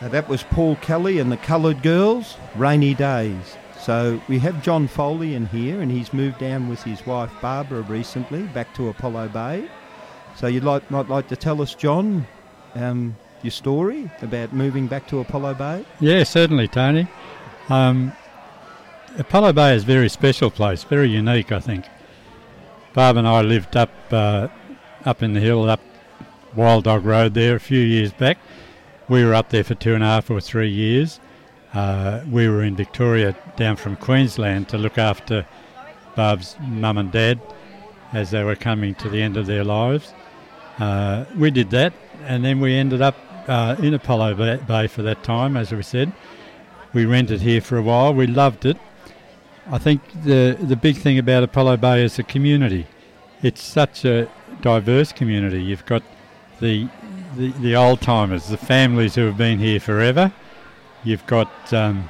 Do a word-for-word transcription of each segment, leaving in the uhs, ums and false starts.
Uh, that was Paul Kelly and the Coloured Girls, Rainy Days. So we have John Foley in here, and he's moved down with his wife Barbara recently back to Apollo Bay. So you'd like might like to tell us, John, um, your story about moving back to Apollo Bay? Yeah, certainly, Tony. Um, Apollo Bay is a very special place, very unique, I think. Barb and I lived up uh, up in the hill, up Wild Dog Road there a few years back. We were up there for two and a half or three years. Uh, we were in Victoria down from Queensland to look after Barb's mum and dad as they were coming to the end of their lives. Uh, we did that, and then we ended up uh, in Apollo Bay for that time, as we said. We rented here for a while. We loved it. I think the the big thing about Apollo Bay is the community. It's such a diverse community. You've got the the, the old-timers, the families who have been here forever. You've got um,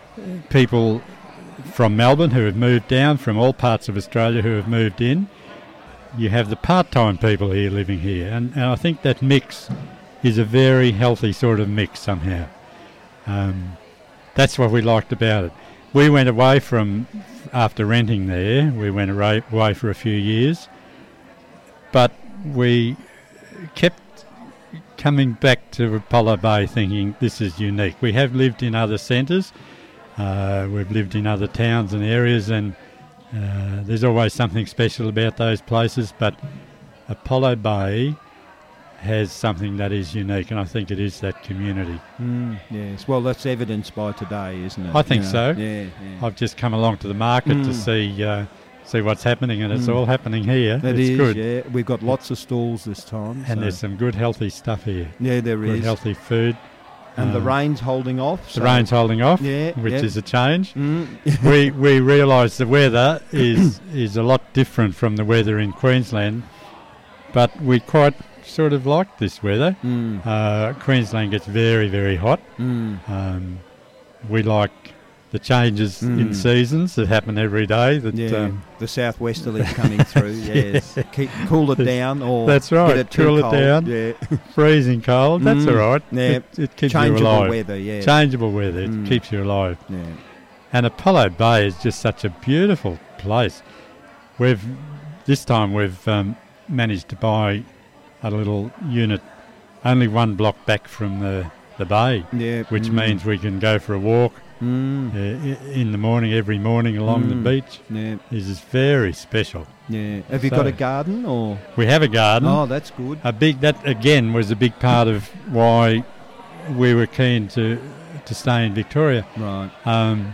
people from Melbourne who have moved down, from all parts of Australia who have moved in. You have the part-time people here living here, and, and I think that mix is a very healthy sort of mix somehow. Um, that's what we liked about it. We went away from, after renting there, we went away, away for a few years, but we kept coming back to Apollo Bay thinking this is unique. We have lived in other centres, uh, we've lived in other towns and areas, and uh, there's always something special about those places, but Apollo Bay has something that is unique, and I think it is that community. Mm, yes, well, that's evidenced by today, isn't it? I think you know? so. Yeah, yeah. I've just come along to the market mm. to see uh, see what's happening, and it's mm. all happening here. It it's is, good. yeah. We've got lots of stalls this time. And so. there's some good healthy stuff here. Yeah, there good is. healthy food. And um, the rain's holding off. The so rain's holding off, yeah, which yep. is a change. Mm. we we realise the weather is is a lot different from the weather in Queensland, but we quite sort of like this weather. Mm. Uh, Queensland gets very, very hot. Mm. Um, we like the changes Mm. in seasons that happen every day. That Yeah, um, the southwesterlies coming through, yes. Yeah. Keep, cool it down or That's right, get it too cool it cold. down. Yeah. freezing cold, that's Mm. all right. Yeah. It, it keeps you Changeable alive. weather, yeah. Changeable weather, it Mm. keeps you alive. Yeah. And Apollo Bay is just such a beautiful place. We've this time we've um, managed to buy a little unit only one block back from the, the bay, Yeah. which mm. means we can go for a walk Mm. uh, i- in the morning, every morning along Mm. the beach. Yeah. This is very special. Yeah. Have you So- got a garden or? We have a garden. Oh, that's good. A big that again was a big part of why we were keen to to stay in Victoria. Right. Um,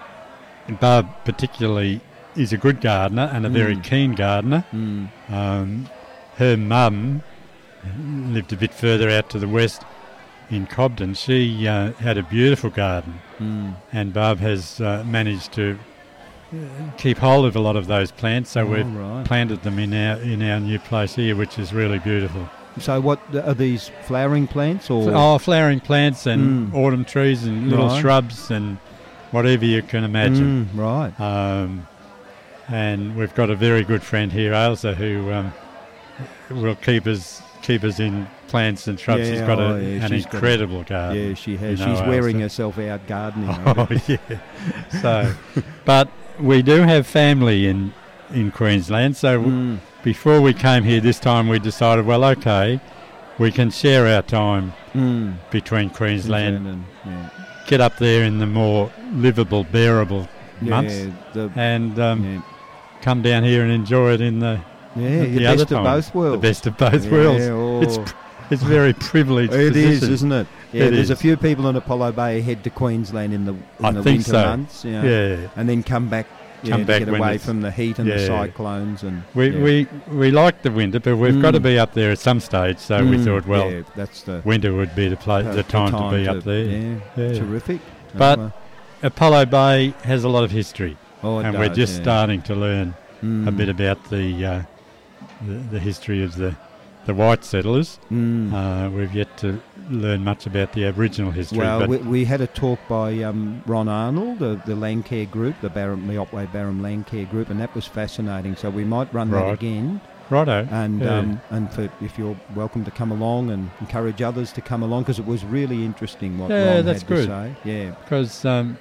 and Barb particularly is a good gardener and a very Mm. keen gardener. Mm. Um, her mum lived a bit further out to the west in Cobden. She uh, had a beautiful garden, Mm. and Barb has uh, managed to uh, keep hold of a lot of those plants. So Oh, we've right. planted them in our in our new place here, which is really beautiful. So what are these flowering plants or? Oh, flowering plants and Mm. autumn trees and little Right. shrubs and whatever you can imagine. Mm, right. Um, and we've got a very good friend here, Ailsa, who um, will keep us keep us in plants and shrubs. Yeah, She's got oh, a, yeah, an she's got a- incredible garden. Yeah, she has. you know, She's wearing Ailsa. herself out gardening. I Oh, bet. yeah. So, but we do have family in in Queensland. So w- Mm. before we came here this time, we decided, well, okay, we can share our time Mm. between Queensland. And, yeah. Get up there in the more livable, bearable months, Yeah, the, and um, yeah. come down here and enjoy it in the Yeah, the the other best of time. both worlds. The best of both Yeah, worlds. oh. It's pr- it's very privileged. It is, position. isn't it? Yeah, It there's a is. few people in Apollo Bay head to Queensland in the in I the think winter so. months, you know, Yeah, and then come back, yeah, Come to back get when away it's- from the heat and the yeah. cyclones, and we, yeah. we we like the winter, but we've got to Mm. be up there at some stage. So we Mm, thought, well, yeah, that's the winter would be the pla- the time, to be up there. Yeah, Yeah. terrific. But Oh, uh, Apollo Bay has a lot of history, oh, it and we're does, just yeah. starting to learn a Mm. bit about the, uh, the the history of the the white settlers. Mm. Uh, we've yet to learn much about the Aboriginal history. Well, but we, we had a talk by um, Ron Arnold, the, the Landcare group, the Barham, the Otway Barham Landcare group, and that was fascinating. So we might run that Right. again. Righto. And yeah. um, and for, if you're welcome to come along and encourage others to come along, because it was really interesting what Yeah, Ron that's had good. to say. Yeah. Because um,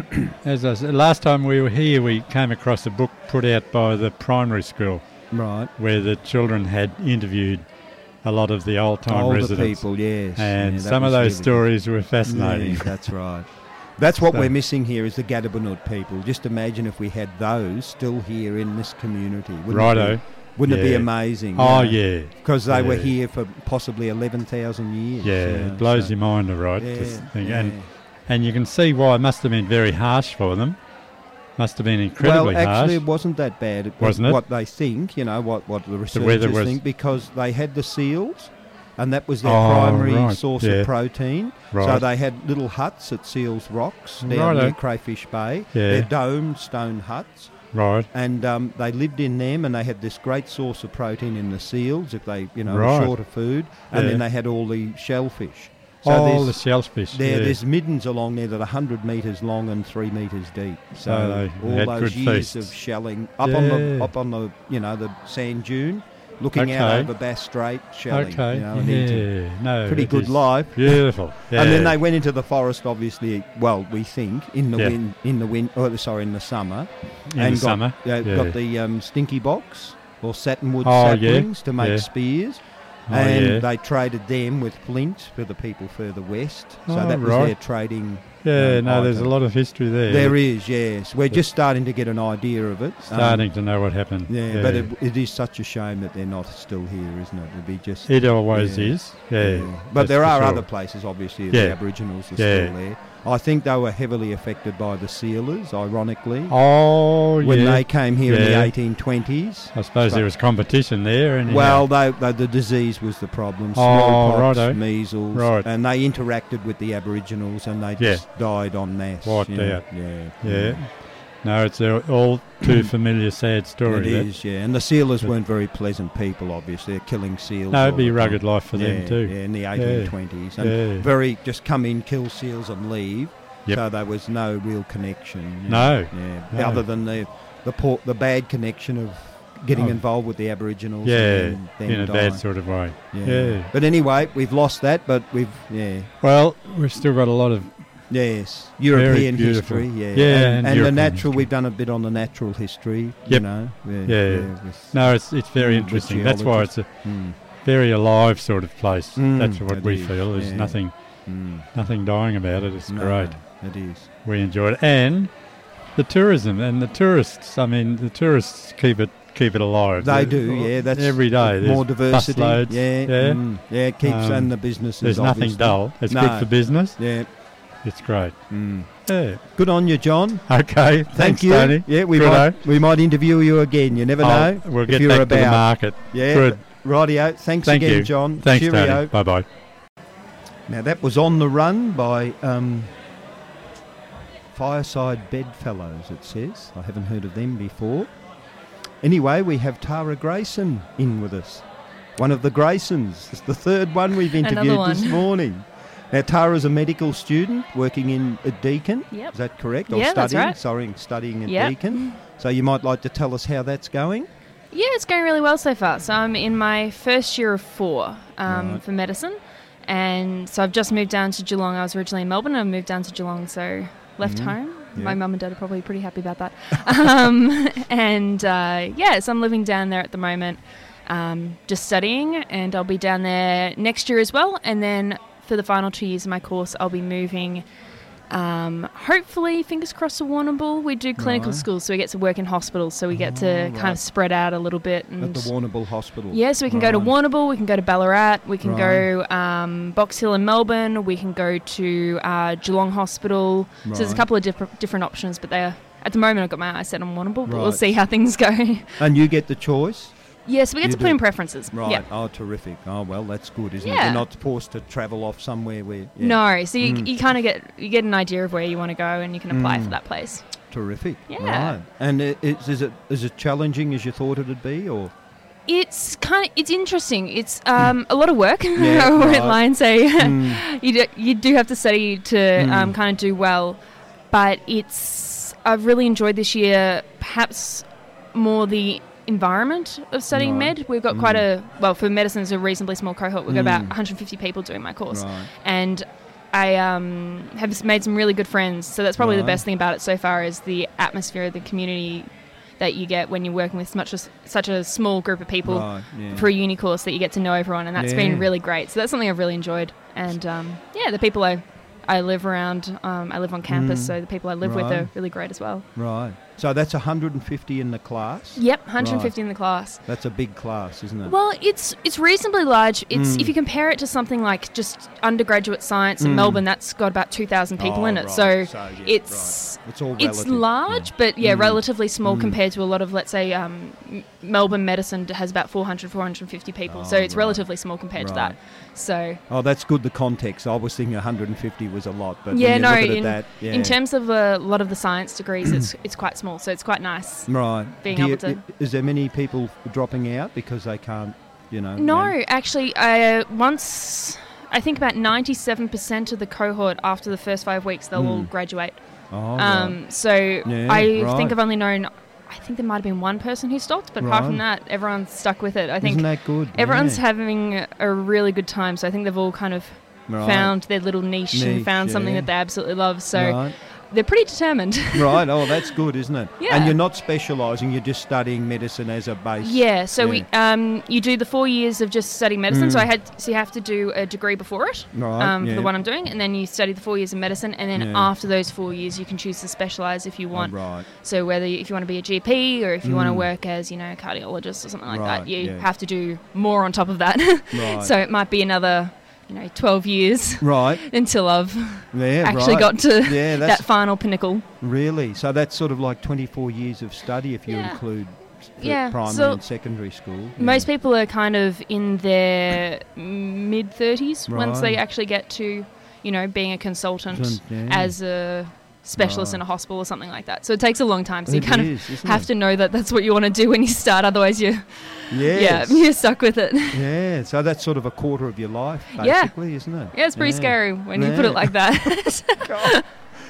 as I said, last time we were here, we came across a book put out by the primary school Right. where the children had interviewed a lot of the old-time Older residents. people, yes. And Yeah, that some of was those really stories were good. fascinating. Yeah, that's right. That's what So- we're missing here is the Gadabanoot people. Just imagine if we had those still here in this community. Wouldn't Righto. It be, wouldn't it be Yeah. amazing? Oh, yeah. Because they were Yeah. here for possibly eleven thousand years. Yeah, you know, it blows so- your mind, all right. Yeah, to think. yeah. And, and you can see why it must have been very harsh for them. Must have been incredibly well, actually, harsh. it wasn't that bad. It, Wasn't it? What they think, you know, what, what the researchers weather was- think, because they had the seals, and that was their Oh, primary right, source yeah. of protein. So Right. they had little huts at Seals Rocks down Righto. near Crayfish Bay. Yeah. They're domed stone huts. Right. And um, they lived in them, and they had this great source of protein in the seals if they, you know, Right. were short of food. And Yeah. then they had all the shellfish. So oh, there's, the shellfish. there, yeah. there's middens along there that are one hundred metres long and three metres deep. So So they all had those good years feasts. of shelling up on the Yeah. up on the you know the sand dune, looking out Okay. over Bass Strait, shelling. Okay. You know, and eating. yeah. No. Pretty it good is life. Beautiful. Yeah. And then they went into the forest, obviously. Well, we think in the Yeah. win in the win. Oh, sorry, in the summer. in and the got, summer. uh, Yeah. got the um, stinky box or satinwood Oh, yeah. saplings to make Yeah. spears. Oh, and yeah. they traded them with flint for the people further west. So Oh, that was right. their trading. Yeah, um, no, there's a item. lot of history there. There is, yes. We're just starting to get an idea of it. Um, Starting to know what happened. yeah, but it, it is such a shame that they're not still here, isn't it? It'd be just. It always yeah. is. Yeah. But that's there for are sure. other places, obviously, Yeah. the Aboriginals are Yeah. still there. I think they were heavily affected by the sealers, ironically. Oh, when yeah. they came here in the Yeah. eighteen twenties. I suppose but- there was competition there. Anyhow. Well, they, they, the disease was the problem. Oh, Smallpox, righto. measles, Right. and they interacted with the Aboriginals, and they Yeah. just died en masse. Wiped you know. out. Yeah, Yeah. No, it's a all too familiar, sad story. It that. is, yeah. And the sealers But- weren't very pleasant people, obviously. They're killing seals. No, all it'd be the a rugged time. life for yeah, them too. Yeah, in the eighteen twenties. And Yeah. very, just come in, kill seals and leave. Yep. So there was no real connection. you No, know. Yeah. no. Other than the the, poor, the bad connection of getting Oh. involved with the Aboriginals. Yeah, and then, then in a dying. bad sort of way. Yeah. Yeah. But anyway, we've lost that, but we've, yeah. Well, we've still got a lot of Yes, European beautiful. history, yeah. Yeah, and, and and the European natural, history. we've done a bit on the natural history, you Yep. know. Yeah, Yeah. with- no. It's it's very Mm, interesting. with That's why it's a mm, very alive sort of place. Mm, That's what it we is, feel. There's yeah. nothing mm. nothing dying about it. It's No, great. It is. We enjoy it, and the tourism and the tourists. I mean, the tourists keep it keep it alive. They There's- do, yeah. That's every day. There's more diversity. busloads, Yeah, yeah. mm, yeah. It keeps Um, and the businesses. There's nothing obviously. dull. It's No. good for business. Yeah. It's great. Mm. Yeah. Good on you, John. Okay. Thank Thanks, you. Tony. Yeah, we Goodo. might we might interview you again. You never Oh, know. We'll if get you're back about. to the market. Yeah. Good. Rightio. Thanks Thank again, you. John. Thanks, Cheerio. Tony. Bye bye. Now that was On the Run by um, Fireside Bedfellows, it says. I haven't heard of them before. Anyway, we have Tara Grayson in with us. One of the Graysons. It's the third one we've interviewed one. this morning. Now, Tara's a medical student working in at Deakin. Yep. Is that correct? Or Yeah, studying? that's right. Sorry, studying at Yep. Deakin. So you might like to tell us how that's going? Yeah, it's going really well so far. So I'm in my first year of four um, Right. for medicine. And so I've just moved down to Geelong. I was originally in Melbourne and I moved down to Geelong, so left Mhm. home. Yeah. My mum and dad are probably pretty happy about that. um, and uh, yeah, so I'm living down there at the moment, um, just studying, and I'll be down there next year as well. And then for the final two years of my course, I'll be moving, um, hopefully, fingers crossed, to Warrnambool. We do clinical Right. schools, so we get to work in hospitals, so we get to Oh, kind right. of spread out a little bit. And At the Warrnambool Hospital? yeah, so we can go to Right. Warrnambool, we can go to Ballarat, we can Right. go um, Box Hill in Melbourne, we can go to uh, Geelong Hospital. So there's a Right. couple of different different options, but they're at the moment I've got my eyes set on Warrnambool, but we'll Right. see how things go. And you get the choice? yeah, so we get You to put do. in preferences. Right. Yeah. Oh, terrific. Oh, well, that's good, isn't it? Yeah. You're not forced to travel off somewhere where... yeah. No, so you, Mm. you kind of get you get an idea of where you want to go, and you can apply Mm. for that place. Terrific. Yeah. Right. And it, it's, is it is it challenging as you thought it'd be, or...? It's kind of it's interesting. It's um, a lot of work. Yeah, I won't right. lie and say Mm. you do, you do have to study to Mm. um, kind of do well, but it's I've really enjoyed this year. Perhaps more the environment of studying Right. med. We've got Mm. quite a, well, for medicine, it's a reasonably small cohort. We've got about Mm. one hundred fifty people doing my course. Right. And I um, have made some really good friends. So that's probably Right. the best thing about it so far is the atmosphere, the community that you get when you're working with much as, such a small group of people Right, yeah. for a uni course, that you get to know everyone, and that's Yeah. been really great. So that's something I've really enjoyed. And um, yeah, the people I I live around, um, I live on campus, Mm. so the people I live with Right. are really great as well. Right. So that's one hundred fifty in the class? Yep, one hundred fifty in the class. That's a big class, isn't it? Well, it's it's reasonably large. It's Mm. if you compare it to something like just undergraduate science in Mm. Melbourne, that's got about two thousand people Oh, in it. right. So, So, yeah, it's right. It's all it's relative, large, yeah. but yeah, Mm. relatively small Mm. compared to a lot of, let's say, um, M- Melbourne medicine has about four hundred, four hundred fifty people. so Oh, it's right. relatively small compared to Right. that. So Oh, that's good, the context. I was thinking one hundred fifty was a lot, but yeah, when you no, look at it in, that, yeah. in terms of a lot of the science degrees, it's it's quite small. So it's quite nice. Right. being Do able you- to- Is there many people dropping out because they can't, you know? No, man- actually, uh, once I think about ninety-seven percent of the cohort after the first five weeks, they'll all Mm. graduate. Oh, Um, so Yeah, I right. think I've only known, I think there might have been one person who stopped, but apart from Right. that, everyone's stuck with it. I right. think Isn't that good? everyone's Yeah. having a really good time. So I think they've all kind of Right. found their little niche, and Niche, found something yeah. that they absolutely love. So Right. they're pretty determined. Right. Oh, that's good, isn't it? Yeah. And you're not specialising. You're just studying medicine as a base. Yeah, so Yeah. we um, you do the four years of just studying medicine. Mm. So I had so you have to do a degree before it, Right. um, yeah. for the one I'm doing, and then you study the four years of medicine, and then Yeah. after those four years, you can choose to specialise if you Oh, want. right. So whether you, if you want to be a G P or if you want to Mm. work as, you know, a cardiologist or something like Right, that, you yeah. have to do more on top of that. Right. So it might be another, you know, twelve years Right. until I've Yeah. actually right. got to Yeah. That's that final pinnacle. really. So that's sort of like twenty-four years of study if you Yeah. include s- the Yeah, primary so and secondary school. Most yeah. people are kind of in their mid thirties once they Right. actually get to, you know, being a consultant Consultant, yeah. as a specialist Right. in a hospital or something like that. So it takes a long time. So It you kind is, of isn't have it? to know that that's what you want to do when you start. Otherwise, you Yes. yeah, you're stuck with it. Yeah, so that's sort of a quarter of your life, Yeah. basically, isn't it? Yeah, it's pretty Yeah. scary when you put Yeah. it like that. God.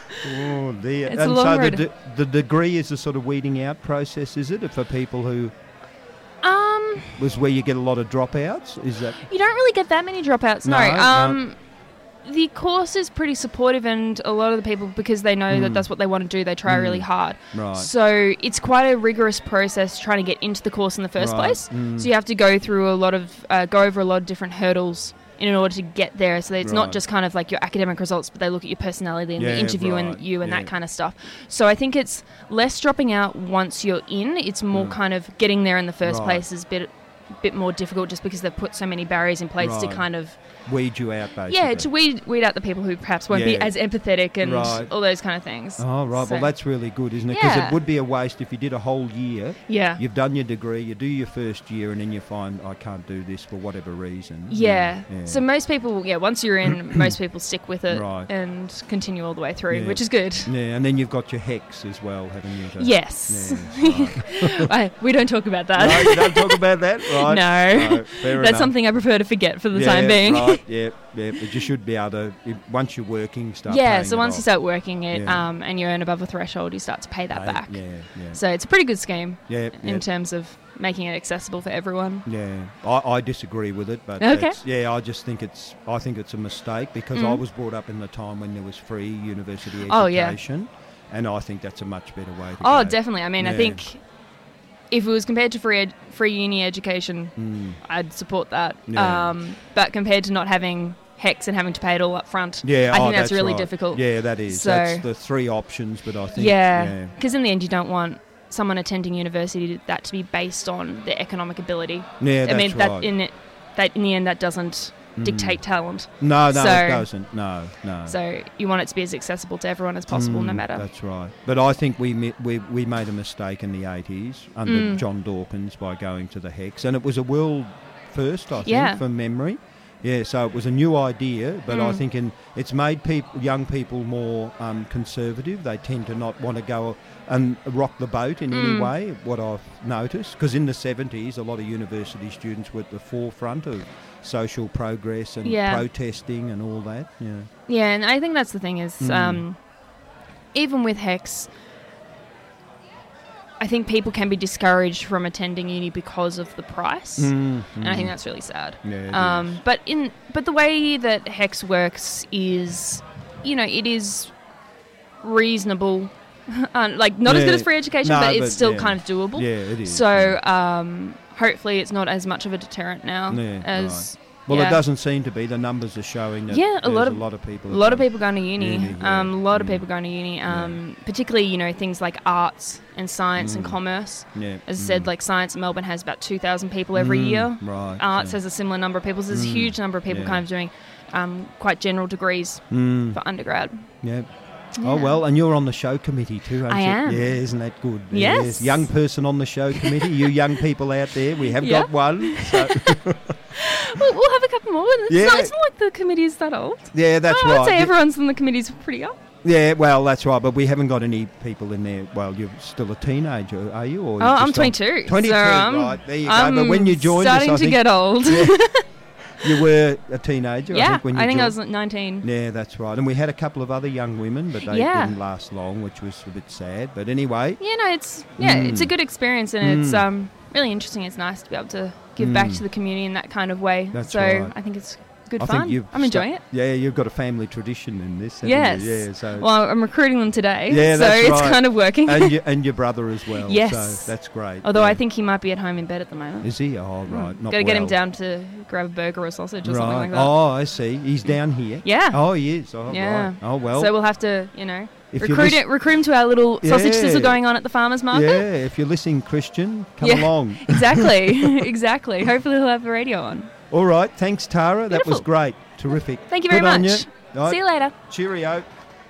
Oh dear. It's a and long so the, road. de- the degree is a sort of weeding out process, is it, for people who um, was where you get a lot of dropouts? Is that you don't really get that many dropouts. No. No, no. um, the course is pretty supportive, and a lot of the people, because they know that Mm. that's what they want to do, they try Mm. really hard. right? So it's quite a rigorous process trying to get into the course in the first Right. place. Mm. So you have to go through a lot of, uh, go over a lot of different hurdles in order to get there. So it's not Right. just kind of like your academic results, but they look at your personality and Yeah, the interview right. and you and Yeah. that kind of stuff. So I think it's less dropping out once you're in. It's more Mm. kind of getting there in the first Right. place is a bit, bit more difficult just because they've put so many barriers in place to Right. kind of Weed you out, basically. yeah to weed weed out the people who perhaps won't be Yeah. as empathetic and Right. all those kind of things. Oh, right. So- Well, that's really good, isn't it? Because Yeah. it would be a waste if you did a whole year. Yeah. You've done your degree, you do your first year, and then you find, I can't do this for whatever reason. Yeah. Yeah. So most people, yeah, once you're in, most people stick with it Right. and continue all the way through, Yeah. which is good. Yeah, and then you've got your hex as well, haven't you? to- Yes. Yeah, right. I, we don't talk about that. No, you don't talk about that, right? No. No, fair That's enough. something I prefer to forget for the yeah, time being. Right, yeah, yeah. But you should be able to, if, once you're working, start Yeah, paying so it once off. you start working it Yeah. um, and you earn above a threshold, you start to pay that Pay- back. Yeah, yeah. So it's a pretty good scheme yeah, in yeah. terms of making it accessible for everyone. Yeah, I, I disagree with it, but Okay. it's- yeah, I just think it's I think it's a mistake because Mm. I was brought up in the time when there was free university Oh, yeah. education, and I think that's a much better way to Oh, go. definitely. I mean, I Yeah. think if it was compared to free ed- free uni education, Mm. I'd support that. Yeah. Um, but compared to not having HECS and having to pay it all up front, Yeah, I oh, think that's, really right. difficult. Yeah, that is. So- that's the three options, but I think Yeah, yeah, because in the end, you don't want someone attending university to, that to be based on their economic ability. yeah, I that's mean, right. that in it, that in the end, that doesn't Mm. dictate talent. No, no, So- it doesn't. No, no. So you want it to be as accessible to everyone as possible, no Mm, matter. That's right. But I think we mi- we we made a mistake in the eighties under Mm. John Dawkins by going to the HECS, and it was a world first, I think, Yeah. from memory. Yeah, so it was a new idea, but I Mm. think in, it's made people, young people more um, conservative. They tend to not want to go and rock the boat in any Mm. way, what I've noticed. Because in the seventies, a lot of university students were at the forefront of social progress and Yeah. protesting and all that. Yeah. Yeah, and I think that's the thing is, Mm. um, even with HECS, I think people can be discouraged from attending uni because of the price, Mm, and I think mm. that's really sad. Yeah, it Um, is. but in but the way that HEX works is, you know, it is reasonable. Uh, like not as Yeah. good as free education, No, but it's but still yeah. kind of doable. Yeah, it is. So um, hopefully it's not as much of a deterrent now Yeah, as well, yeah. it doesn't seem to be. The numbers are showing that Yeah, a there's lot of- a lot of people. a lot of that- people going to uni. Uni, yeah. um, a lot of Mm. people going to uni. Um, Particularly, you know, things like arts and science and Mm. commerce. Yeah. As I said, mm. like science in Melbourne has about two thousand people every Mm, year. Right. Arts so- has a similar number of people. So there's a Mm, huge number of people yeah. kind of doing um, quite general degrees Mm, for undergrad. yeah. Yeah. Oh well, and you're on the show committee too, aren't I you? am. Yeah, isn't that good? Yes. Young person on the show committee. You young people out there, we have Yeah. got one. So We'll, we'll have a couple more. It's, Yeah. not, it's not like the committee is that old. yeah, that's Oh, right. I'd say Yeah. everyone's on the committee's pretty up. Yeah, well, that's right, but we haven't got any people in there. Well, you're still a teenager, are you? Or Oh, you're I'm just on- twenty-two. twenty-two, so I'm, right? There you go. I'm But when you joined starting us, I to think get old. Yeah. you were a teenager. Yeah, I think when you I, think I joined. was nineteen. Yeah, that's right. And we had a couple of other young women, but they Yeah. didn't last long, which was a bit sad. But anyway, Yeah, no, it's yeah, Mm. it's a good experience, and it's Mm. um really interesting. It's nice to be able to give back Mm. to the community in that kind of way. That's so right. I think it's good I fun. think you've I'm enjoying stuck- it. Yeah, you've got a family tradition in this. haven't Yes. you? Yeah. So Well, I'm recruiting them today, Yeah, so that's it's right. kind of working. and you, and your brother as well. Yes. So that's great. Although yeah. I think he might be at home in bed at the moment. Is he? Oh, right. Not Got to get him well. down to grab a burger or sausage or Right. something like that. Oh, I see. He's down here. Yeah. Oh, he is. Oh, Yeah. right. Oh, well. so we'll have to, you know, if you're recruit lis- it, recruit him to our little sausage Yeah. sizzle going on at the farmers market. Yeah, if you're listening, Christian, come Yeah. along. Exactly, exactly. Hopefully he'll have the radio on. All right. Thanks, Tara. That was Beautiful. great. Terrific. Thank you very Good on much. you. Right. See you later. Cheerio.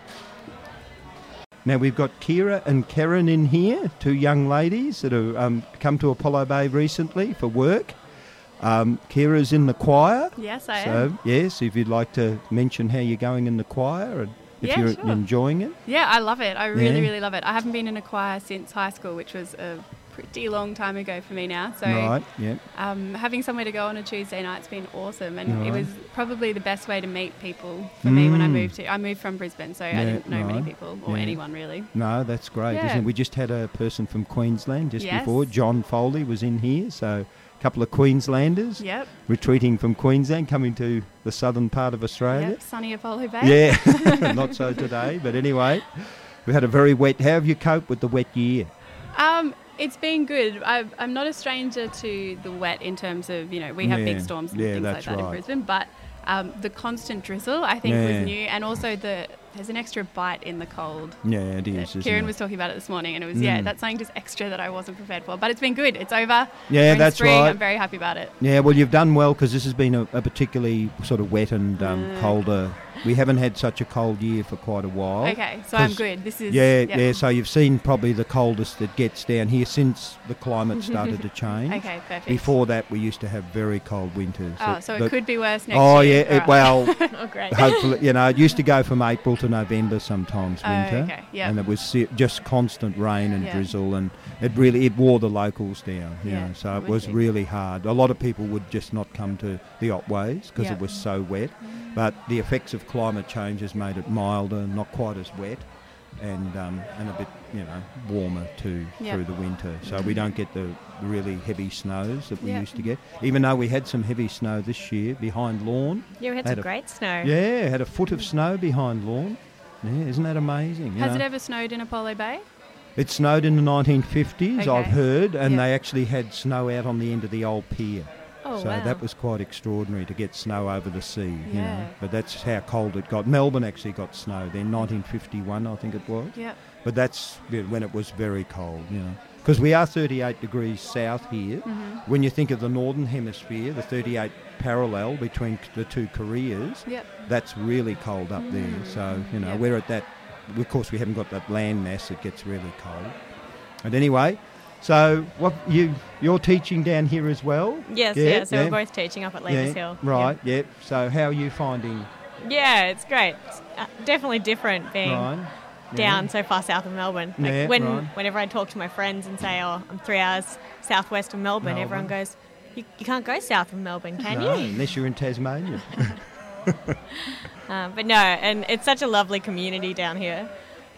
Now we've got Kira and Karen in here, two young ladies that have um, come to Apollo Bay recently for work. Um, Kira's in the choir. Yes, I so, am. yes, if you'd like to mention how you're going in the choir and if Yeah, you're sure. enjoying it. Yeah, I love it. I really, Yeah. really love it. I haven't been in a choir since high school, which was a pretty long time ago for me now. So Right, yeah. um, having somewhere to go on a Tuesday night's been awesome, and Right. it was probably the best way to meet people for me when I Mm. moved to. I moved from Brisbane, so Yeah, I didn't know many right. people or Yeah. anyone really. No, that's great, Yeah. isn't it? We just had a person from Queensland just Yes. before. John Foley was in here, so a couple of Queenslanders Yep. retreating from Queensland, coming to the southern part of Australia. Yep. Sunny Apollo Bay. Yeah, not so today, but anyway, we had a very wet. How have you coped with the wet year? Um, it's been good. I, I'm not a stranger to the wet in terms of, you know, we have Yeah. big storms and Yeah, things like that's that in right. Brisbane, but um, the constant drizzle I think Yeah. was new, and also the there's an extra bite in the cold. Yeah, it is. that isn't Kieran it? was talking about it this morning, and it was yeah, Mm. that's something just extra that I wasn't prepared for. But it's been good. It's over. Yeah, We're in that's spring. right. I'm very happy about it. Yeah, well, you've done well because this has been a, a particularly sort of wet and um, Mm. colder. We haven't had such a cold year for quite a while. Okay, so I'm 'cause- good. This is Yeah, yeah. yeah. So you've seen probably the coldest it gets down here since the climate started to change. Okay, perfect. Before that, we used to have very cold winters. Oh, It- so the- it could be worse next Oh year. yeah, it, Alright. well, oh, great. hopefully, you know, it used to go from April to November sometimes Oh, winter, okay, yep. and it was se- just constant rain and Yeah. drizzle, and it really it wore the locals down. You Yeah, know, so it it would was be. really hard. A lot of people would just not come to the Otways because Yeah. it was so wet. But the effects of climate change has made it milder, not quite as wet, and um, and a bit you know warmer too Yeah. through the winter. So we don't get the really heavy snows that we Yeah. used to get. Even though we had some heavy snow this year behind Lawn. Yeah, we had Had some a- great snow. Yeah, had a foot of snow behind Lawn. Yeah, isn't that amazing? you Has it know? ever snowed in Apollo Bay? It snowed in the nineteen fifties, I've Okay. heard, and Yeah. they actually had snow out on the end of the old pier. Oh, so wow. that was quite extraordinary to get snow over the sea, you know. Yeah. But that's how cold it got. Melbourne actually got snow then, nineteen fifty-one, I think it was. Yep. But that's yeah, when it was very cold, you know. Because we are thirty-eight degrees south here. Mm-hmm. When you think of the northern hemisphere, the thirty-eight parallel between c- the two Koreas, Yep. that's really cold up there. So, you know, Yep. we're at that, of course we haven't got that land mass, it gets really cold. But anyway, so what you, you're teaching down here as well? Yes, Yeah, yeah, so yeah. we're both teaching up at Leavers Yeah, Hill. right, yep. So how are you finding Yeah, it's great. It's uh, definitely different being Ryan? down so far south of Melbourne. Like Yeah, when right. whenever I talk to my friends and say, "Oh, I'm three hours southwest of Melbourne," Melbourne. everyone goes, "You, you can't go south of Melbourne, can No, you?" unless you're in Tasmania. Um, but no, and it's such a lovely community down here.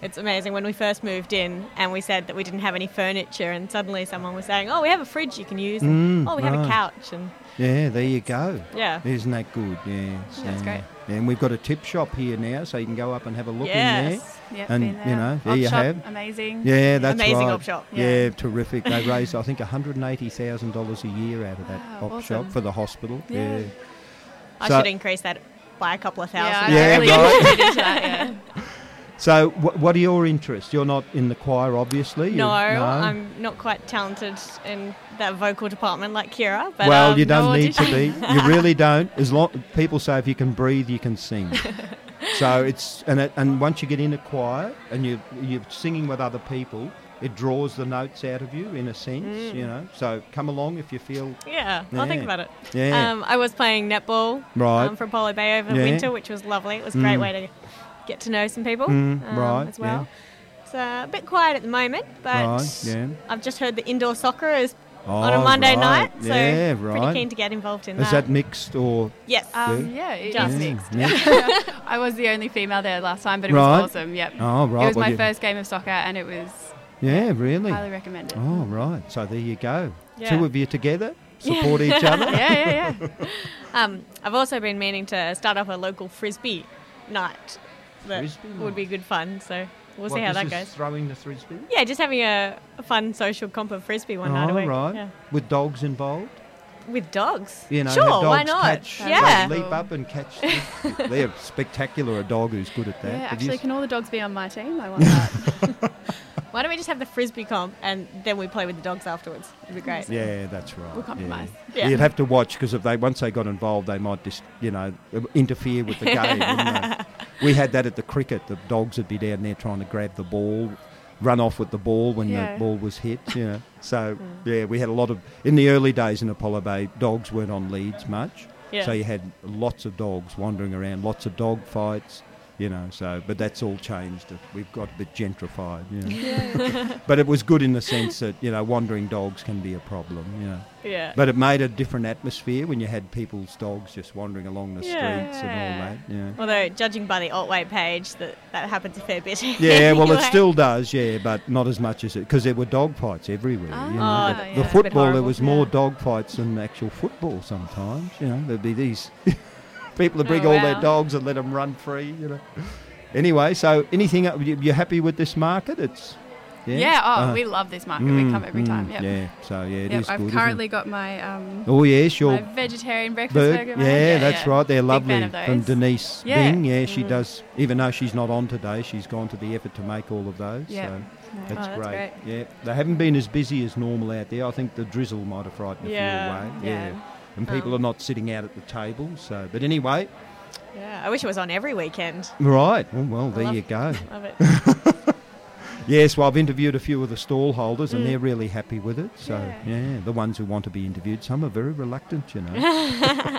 It's amazing. When we first moved in and we said that we didn't have any furniture, and suddenly someone was saying, oh, we have a fridge you can use. And, Mm, oh, we have a right. couch. And Yeah, there you go. yeah. Isn't that good? Yeah. That's great. Yeah, and we've got a tip shop here now, so you can go up and have a look in Yes. Yep, And, been there. you know, there Op you shop, have. Amazing. there. Yeah, that's Amazing right. op shop. Yeah, Yeah. terrific. They raise, I think, one hundred eighty thousand dollars a year out of that Wow, op awesome. shop for the hospital. Yeah. Yeah. I So- should increase that by a couple of Yeah, thousand. I Yeah, really right. contributed to that, yeah. So, wh- what are your interests? You're not in the choir, obviously. You- No, I'm not quite talented in that vocal department like Kira. But well, um, you don't no need to be. audition. You really don't. As long people say, if you can breathe, you can sing. So it's and it, and once you get in a choir and you you're singing with other people, it draws the notes out of you in a sense. Mm. You know. So come along if you feel. Yeah, I'll think Yeah. about it. Yeah. Um, I was playing netball Right. um, for Apollo Bay over Yeah. winter, which was lovely. It was a great Mm. way to get to know some people Mm, um, right, as well. It's uh, a bit quiet at the moment, but Right. Yeah. I've just heard that indoor soccer is Oh, on a Monday right. night, so yeah, pretty right. keen to get involved in Is that mixed or? Yes. Um, yeah, it Just is mixed. mixed. Yeah. I was the only female there last time, but it Right. was awesome. Yep. Oh, right. It was well, my you- first game of soccer, and it was Yeah, really. highly recommended. Oh, right. So there you go. Yeah. Two of you together support each other. Yeah, yeah, yeah. Um, I've also been meaning to start up a local frisbee night. That Frisbee night? would be good fun. So we'll What, see how this that is goes. Throwing the frisbee. Yeah, just having a, a fun social comp of frisbee one oh, night a week. right. Yeah. With dogs involved. With dogs. You know, sure, have dogs why not? Catch, yeah. they leap up and catch. the- They're spectacular. A dog who's good at that. Yeah, Have you actually, s- can all the dogs be on my team? I want that. Why don't we just have the frisbee comp and then we play with the dogs afterwards? It'd be great. yeah, that's right. We'll compromise. Yeah. You'd have to watch because if they once they got involved, they might just you know interfere with the game. Wouldn't they? We had that at the cricket. The dogs would be down there trying to grab the ball, run off with the ball when Yeah. the ball was hit. You know, so yeah, we had a lot of in the early days in Apollo Bay. Dogs weren't on leads much, Yeah. so you had lots of dogs wandering around, lots of dog fights. You know, so but that's all changed. We've got a bit gentrified. You know. But it was good in the sense that you know wandering dogs can be a problem. You know. Yeah. But it made a different atmosphere when you had people's dogs just wandering along the Yeah. streets and all that. Yeah. Although, judging by the Altway page, that, that happens a fair bit. Yeah, well, it anyway. still does, yeah, but not as much as it because there were dog fights everywhere. you know. Ah, But yeah. the It's a bit football, there horrible. was more Yeah. dog fights than actual football. Sometimes, you know, there'd be these people that Oh, bring all their wow. dogs and let them run free. You know. Anyway, so anything uh, you- you're happy with this market? It's yeah. Yeah, oh, Uh, we love this market. mm, we come every mm, time. Yep. Yeah, so yeah, it is Yep, I've good. isn't currently it? got my um, Oh yes, your my vegetarian breakfast Bird, burger. yeah, man. that's right. They're Big lovely fan of from those. Denise Yeah. Bing. Yeah, she Mm. does. Even though she's not on today, she's gone to the effort to make all of those. Yeah. So No. that's, Oh, that's great. great. Yeah, they haven't been as busy as normal out there. I think the drizzle might have frightened Yeah, a few away. yeah. and people Um, are not sitting out at the table. So, but anyway, Yeah, I wish it was on every weekend. right. Well, well there love- you go. Love it. Yes, well, I've interviewed a few of the stall holders, and Mm. they're really happy with it. So, Yeah. yeah, the ones who want to be interviewed, some are very reluctant, you know.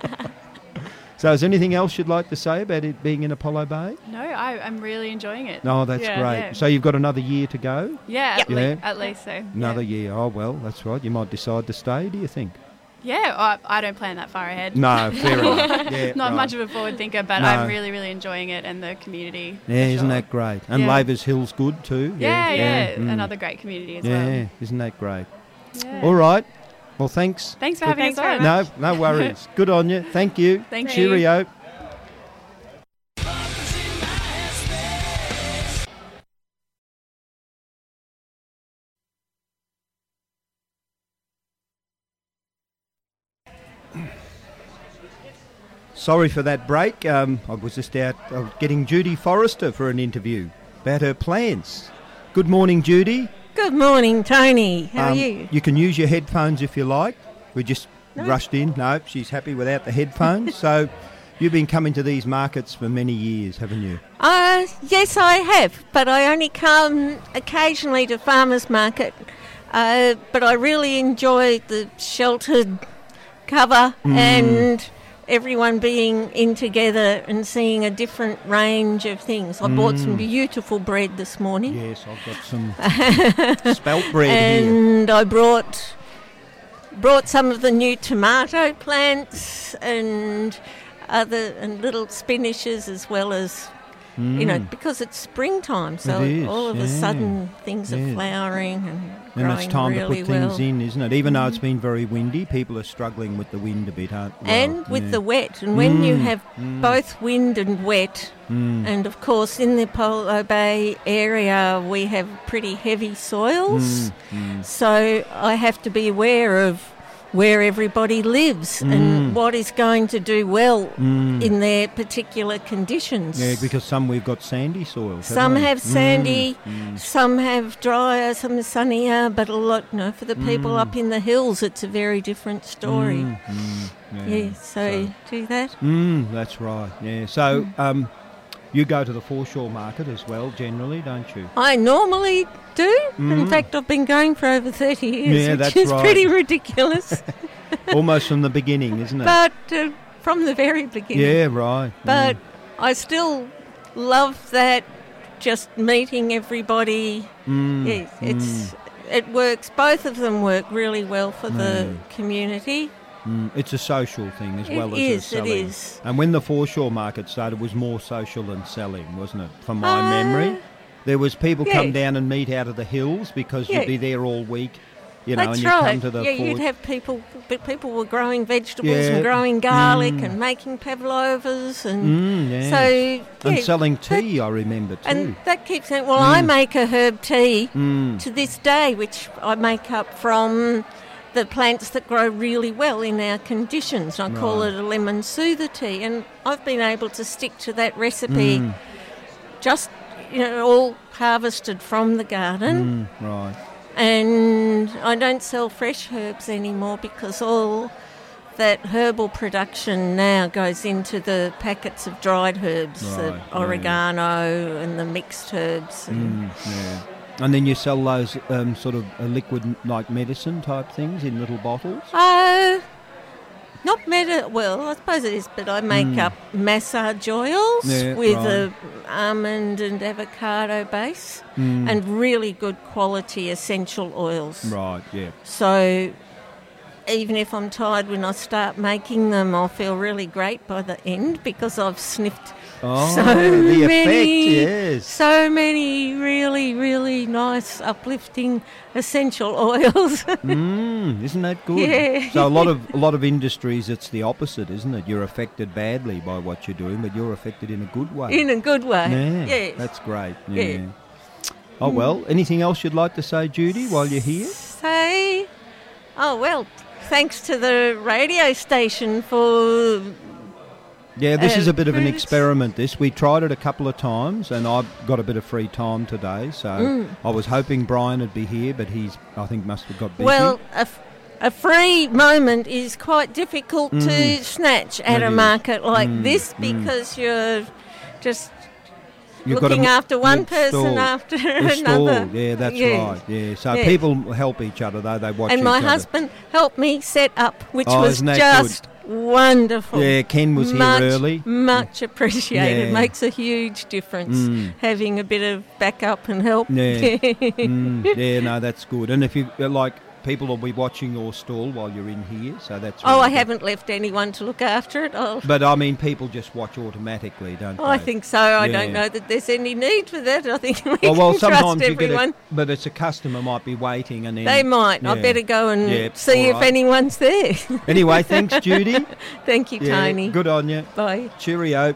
So, is there anything else you'd like to say about it being in Apollo Bay? No, I, I'm really enjoying it. No, that's Yeah. great. Yeah. So you've got another year to go? Yeah, Yep. at, le- Yeah. at least so. Another yeah. year. Oh, well, that's right. You might decide to stay, do you think? Yeah, I, I don't plan that far ahead. No, fair enough. Yeah, Not right. much of a forward thinker, but No. I'm really, really enjoying it and the community. for Yeah, isn't sure. that great? And Yeah. Lavers Hill's good too. Yeah, yeah, mm. another great community as Yeah, well. isn't that great? Yeah. All right. Well, thanks. Thanks for Good- having Thanks us very on. much. No, no worries. Good on you. Thank you. Thank you. Cheerio. Sorry for that break. Um, I was just out uh, getting Judy Forrester for an interview about her plans. Good morning, Judy. Good morning, Tony. How Um, are you? You can use your headphones if you like. We just No. rushed in. No, she's happy without the headphones. So you've been coming to these markets for many years, haven't you? Uh, yes, I have, but I only come occasionally to farmers market. Uh, but I really enjoy the sheltered cover Mm. and everyone being in together and seeing a different range of things. I bought some Mm. beautiful bread this morning. Yes, I've got some spelt bread here. And I brought brought some of the new tomato plants and other and little spinashes, as well as Mm. You know, because it's springtime, so It is, all of a yeah. sudden things Yeah. are flowering and And growing it's time really to put things well. in, isn't it? Even though it's been very windy, people are struggling with the wind a bit, aren't they? And with yeah. the wet, and when you Mm, have mm. both wind and wet, Mm. and of course in the Polo Bay area we have pretty heavy soils, Mm, mm. so I have to be aware of where everybody lives Mm. and what is going to do well Mm. in their particular conditions. Yeah, because some we've got sandy soils. Some haven't we? have sandy, Mm, mm. some have drier, some sunnier, but a lot, you know, for the people Mm. up in the hills, it's a very different story. Mm, mm, yeah. Yeah, so, do that. Mm, that's right. Yeah. So um, you go to the foreshore market as well, generally, don't you? I normally do. Mm. In fact, I've been going for over thirty years, Yeah, which that's is right. pretty ridiculous. Almost from the beginning, isn't it? but uh, from the very beginning. yeah, right. But Mm. I still love that, just meeting everybody. Mm, Yeah, it's it works. Both of them work really well for the Mm. community. mm. It's a social thing as It well as is, a it selling. is. And when the foreshore market started, it was more social than selling, wasn't it? From my Uh, memory, there was people come yeah. down and meet out of the hills because Yeah. you'd be there all week, you know, That's and you right. come to the yeah, fore- you'd have people, but people were growing vegetables Yeah. and growing garlic Mm. and making pavlovas, and Mm, yeah. so and yeah, selling tea, I remember too. and that keeps saying, well, I Mm. make a herb tea Mm. to this day, which I make up from the plants that grow really well in our conditions. I call Right. it a lemon soother tea, and I've been able to stick to that recipe, Mm. just, you know, all harvested from the garden. Mm, right. And I don't sell fresh herbs anymore because all that herbal production now goes into the packets of dried herbs, Right, the yeah. oregano and the mixed herbs. And Mm, yeah. And then you sell those um, sort of uh, liquid like medicine type things in little bottles. Uh, not meta. Well, I suppose it is, but I make Mm. up massage oils Yeah, with right. a almond and avocado base, Mm. and really good quality essential oils. Right. Yeah. So even if I'm tired when I start making them, I'll feel really great by the end because I've sniffed Oh, so the many, effect. Yes. so many really, really nice, uplifting essential oils. Mm, isn't that good? Yeah. So a lot of a lot of industries, it's the opposite, isn't it? You're affected badly by what you're doing, but you're affected in a good way. In a good way. yeah, Yes. that's great. Yeah. Yeah. Oh well. Anything else you'd like to say, Judy, while you're here? Say, oh well, thanks to the radio station for. Yeah, this Uh, is a bit of an fruits. experiment. This we tried it a couple of times, and I've got a bit of free time today, so Mm. I was hoping Brian would be here, but he's I think must have got busy. Well, a, f- a free moment is quite difficult Mm. to snatch at It a is. market like Mm, this mm. because you're just You've got looking a- after one your person stall. after The another. stall. Yeah, that's Yeah. right. Yeah, so Yeah. people help each other though. They watch And each my other. husband helped me set up, which Oh, was isn't that just wonderful. Yeah, Ken was here much, early. Much appreciated. Yeah. Makes a huge difference Mm. having a bit of backup and help. Yeah. Mm, yeah, no, that's good. And if you uh, like, people will be watching your stall while you're in here, so that's. Oh, really I good. haven't left anyone to look after it. I'll, But I mean, people just watch automatically, don't I they? think so. I Yeah. don't know that there's any need for that. I think we Oh, well, can sometimes trust you everyone. get a, but it's a customer might be waiting, and then They might. I yeah. better go and Yeah, see all if right. anyone's there. Anyway, thanks, Judy. Thank you, Yeah, Tony. good on you. Bye. Cheerio.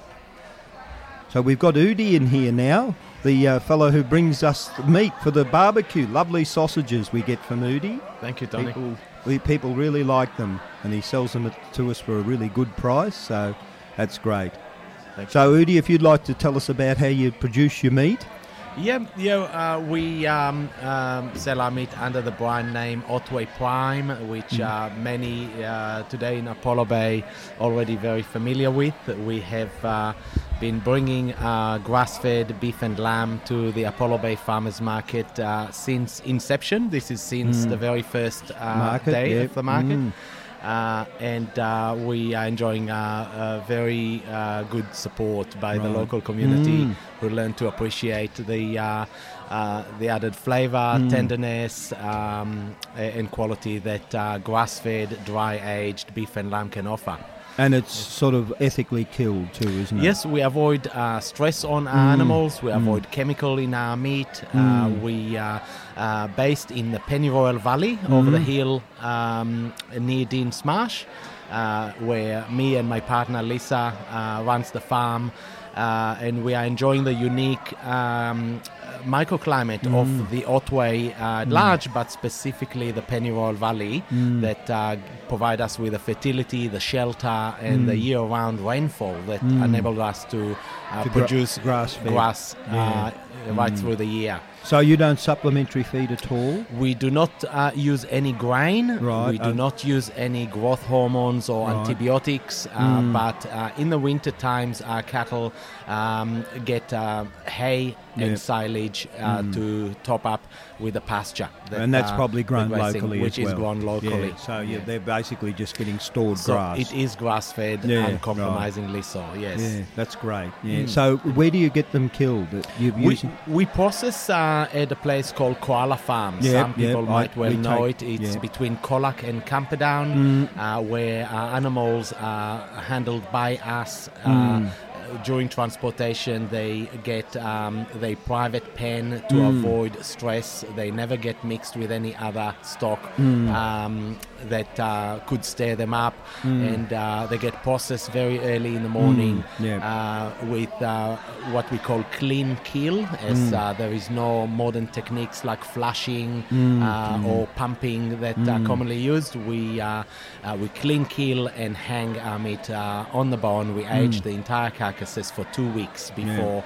So we've got Udi in here now, the uh, fellow who brings us the meat for the barbecue. Lovely sausages we get from Udi. Thank you, Tony. People, we, people really like them, and he sells them to us for a really good price, so that's great. Thank you. So, Udi, if you'd like to tell us about how you produce your meat. Yeah, yeah. Uh, we um, um, sell our meat under the brand name Otway Prime, which uh, many uh, today in Apollo Bay already very familiar with. We have uh, been bringing uh, grass-fed beef and lamb to the Apollo Bay Farmers Market uh, since inception. This is since Mm. the very first uh, Market, day yeah. of the market. Mm. Uh, and uh, we are enjoying uh, uh, very uh, good support by the Right. local community Mm. who learn to appreciate the uh, uh, the added flavour, Mm. tenderness, um, a- and quality that uh, grass-fed, dry-aged beef and lamb can offer. And it's sort of ethically killed too, isn't it? Yes, we avoid uh, stress on our animals. We avoid chemical in our meat. Uh, we are uh, based in the Pennyroyal Valley over the hill um, near Dean Smash, uh, where me and my partner Lisa uh, runs the farm. Uh, and we are enjoying the unique um, microclimate mm. of the Otway uh, mm. large, but specifically the Pennyroyal Valley mm. that uh, provide us with the fertility, the shelter, and mm. the year-round rainfall that mm. enabled us to, uh, to produce gra- grass, grass yeah. uh, right mm. through the year. So you don't supplementary feed at all? We do not uh, use any grain. Right. We do uh, not use any growth hormones or right. antibiotics. Uh, mm. But uh, in the winter times, our cattle um, get uh, hay Yep. and silage uh, mm. to top up with the pasture. That, and that's uh, probably grown grazing, locally which as well. is grown locally. Yeah, so yeah, yeah. they're basically just getting stored so grass. it is grass-fed, Yeah, uncompromisingly right. so, yes. Yeah, that's great. Yeah. Mm. So where do you get them killed? You We, using? we process uh, at a place called Koala Farm. Yep, Some people yep, might I- well we know take- it. It's yeah. between Colac and Camperdown, Mm. uh, where uh, animals are handled by us. Uh, Mm. During transportation, they get um, their private pen to Mm. avoid stress. They never get mixed with any other stock Mm. um, that uh, could stir them up, Mm. and uh, they get processed very early in the morning Mm. Yeah. uh, with uh, what we call clean kill, as Mm. uh, there is no modern techniques like flushing Mm. uh, Mm. or pumping that Mm. are commonly used. We uh, uh, we clean kill and hang our meat uh, on the bone. We age Mm. the entire carcasses for two weeks before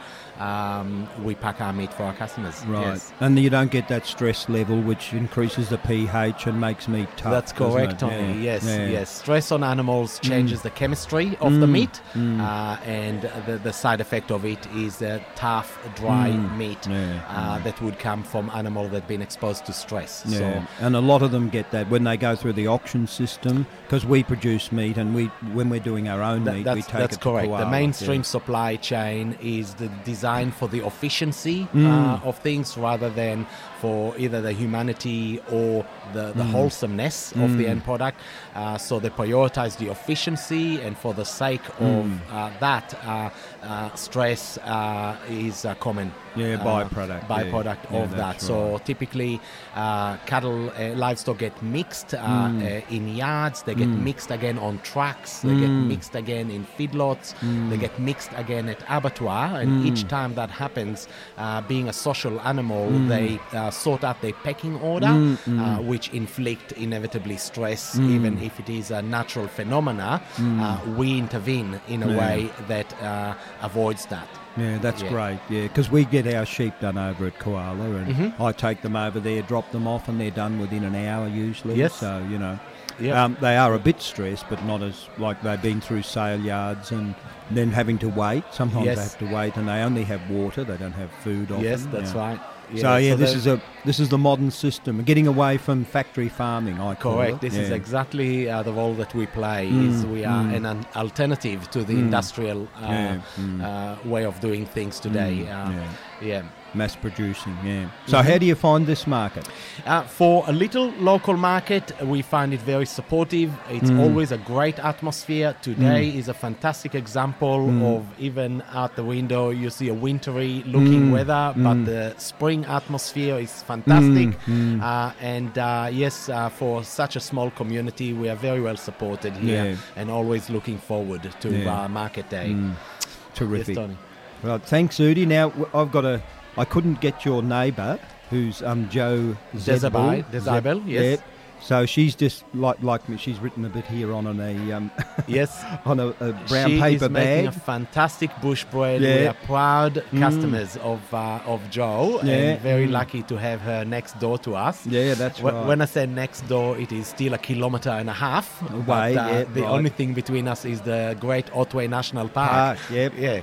um, we pack our meat for our customers. Right. Yes. And you don't get that stress level which increases the pH and makes meat tough. That's doesn't correct, it? Tony. Yeah. Yes, Yeah. yes. Stress on animals changes the chemistry of the Mm. meat, Mm. uh, and the, the side effect of it is a tough, dry Mm. meat Yeah. uh, that would come from animal that been exposed to stress. Yeah, So and a lot of them get that when they go through the auction system, because we produce meat, and we when we're doing our own That- meat, that's we take that's it to correct. The Koala, mainstream yeah. supply chain is the design for the efficiency Mm. uh, of things rather than for either the humanity or the, the Mm. wholesomeness of the Mm. end product. Uh, so they prioritize the efficiency, and for the sake of Mm. uh, that, uh, uh, stress uh, is a common Yeah, uh, byproduct, yeah. byproduct Yeah, of that. that's So right. typically, uh, cattle, uh, livestock get mixed uh, Mm. uh, in yards. They get Mm. mixed again on trucks. They get Mm. mixed again in feedlots. Mm. They get mixed again at abattoir. And Mm. each time that happens, uh, being a social animal, Mm. they uh, sort out their pecking order, Mm, mm. Uh, which inflict inevitably stress, Mm. even if it is a natural phenomena. Mm. Uh, we intervene in a Yeah. way that uh, avoids that. Yeah, that's Yeah. great. Yeah, because we get our sheep done over at Koala, and Mhm. I take them over there, drop them off, and they're done within an hour usually. Yes. So you know, Yeah. um, they are a bit stressed, but not as like they've been through sale yards and then having to wait. Sometimes Yes. they have to wait, and they only have water. They don't have food. Often, Yes, that's yeah. right. So yeah, this the- is a this is the modern system, getting away from factory farming. I call Correct. it. This yeah. is exactly uh, the role that we play. Mm, Is we are mm. an, an alternative to the Mm. industrial uh, Yeah, mm. uh, way of doing things today. Mm, uh, yeah. yeah. Mass producing. Yeah. So Mhm. how do you find this market? Uh, for a little local market, we find it very supportive. It's Mm. always a great atmosphere. Today Mm. is a fantastic example Mm. of even out the window you see a wintry looking Mm. weather, but Mm. the spring atmosphere is fantastic. Mm, mm. Uh, and uh, yes, uh, for such a small community, we are very well supported here, Yeah. and always looking forward to Yeah. uh, market day. Mm. Terrific. Yes, Tony. Well, thanks, Udi. Now w- I've got a. I couldn't get your neighbour, who's um Joe Desabai, Zebel. Desibel, Zeb- yes. yeah. So she's just like like me. She's written a bit here on an, a um Yes. on a, a brown she paper is making bag. a fantastic bush bread. Yeah. We are proud Mm. customers of uh, of Joe, Yeah. and very Mm. lucky to have her next door to us. Yeah, that's Wh- right. When I say next door, it is still a kilometre and a half Away, but, uh, yeah, the right. only thing between us is the Great Otway National Park. Park, yep. Yeah.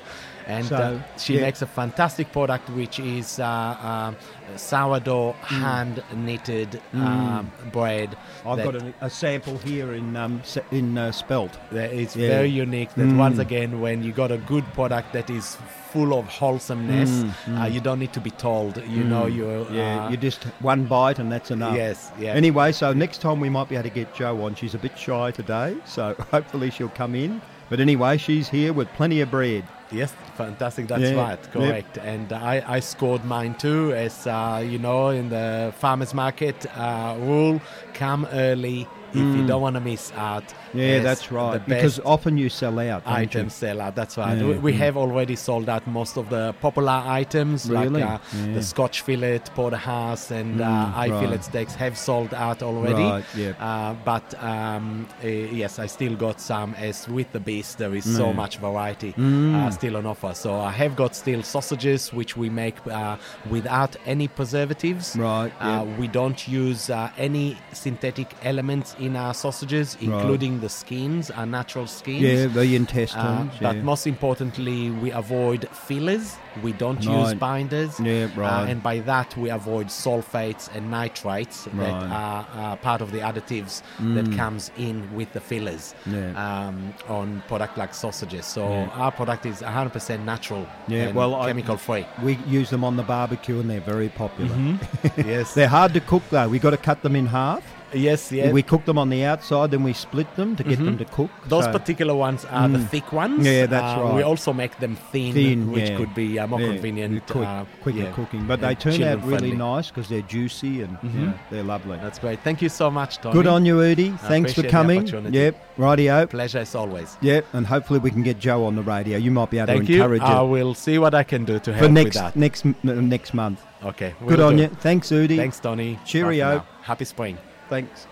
And So, uh, she yeah. makes a fantastic product, which is uh, um, sourdough hand knitted um, bread. I've that- got a, a sample here in um, se- in uh, Spelt. that is Yeah. very unique. That Mm. once again, when you got a good product that is full of wholesomeness, Mm, Uh, you don't need to be told. You know, you're Yeah, uh, you just one bite and that's enough. yes, yeah. Anyway, so next time we might be able to get Jo on. She's a bit shy today, so hopefully she'll come in. But anyway, she's here with plenty of bread. Yes, fantastic. That's Yeah, right, yep. correct. And I, I scored mine too, as uh, you know, in the farmers market uh, rule: come early if you don't want to miss out. Mm. Yeah, as that's right. The Because best often you sell out, don't items sell out. That's right. Yeah, we we mm. have already sold out most of the popular items, Really? like uh, Yeah. the Scotch fillet, porterhouse, and Mm, uh, eye right. fillet steaks have sold out already. Right, yep. Uh, but um, uh, yes, I still got some. As with the beast, there is so Yeah. much variety Mm. uh, still on offer. So I have got still sausages, which we make uh, without any preservatives. Right, Uh, yep. We don't use uh, any synthetic elements in our sausages, including the skins, our natural skins. Yeah, the Uh, intestines. but yeah. most importantly, we avoid fillers. We don't use Right. binders. Yeah, right. Uh, and by that, we avoid sulfates and nitrates that Right. are uh, part of the additives that comes in with the fillers Yeah. um, on product like sausages. So Yeah. our product is one hundred percent natural Yeah, and well, I- chemical free. We use them on the barbecue and they're very popular. Yes. They're hard to cook though. We've got to cut them in half. Yes, yes. We cook them on the outside, then we split them to get them to cook. Those So- particular ones are the thick ones. Yeah, that's Uh, right. We also make them thin, Thin, which yeah. could be uh, more Yeah, convenient. quick, uh, quicker yeah, cooking. But they and turn out really children-friendly. nice because they're juicy and you know, they're lovely. That's great. Thank you so much, Tony. Good on you, Udi. Thanks for appreciate the coming. opportunity. Yep, rightio. Pleasure as always. Yep, and hopefully we can get Jo on the radio. You might be able Thank to you. encourage I her will see what I can do to for help next with that. next m- next month. Okay. Good will on do. you. Thanks, Udi. Thanks, Tony. Bye for Cheerio. now. Happy spring. Thanks.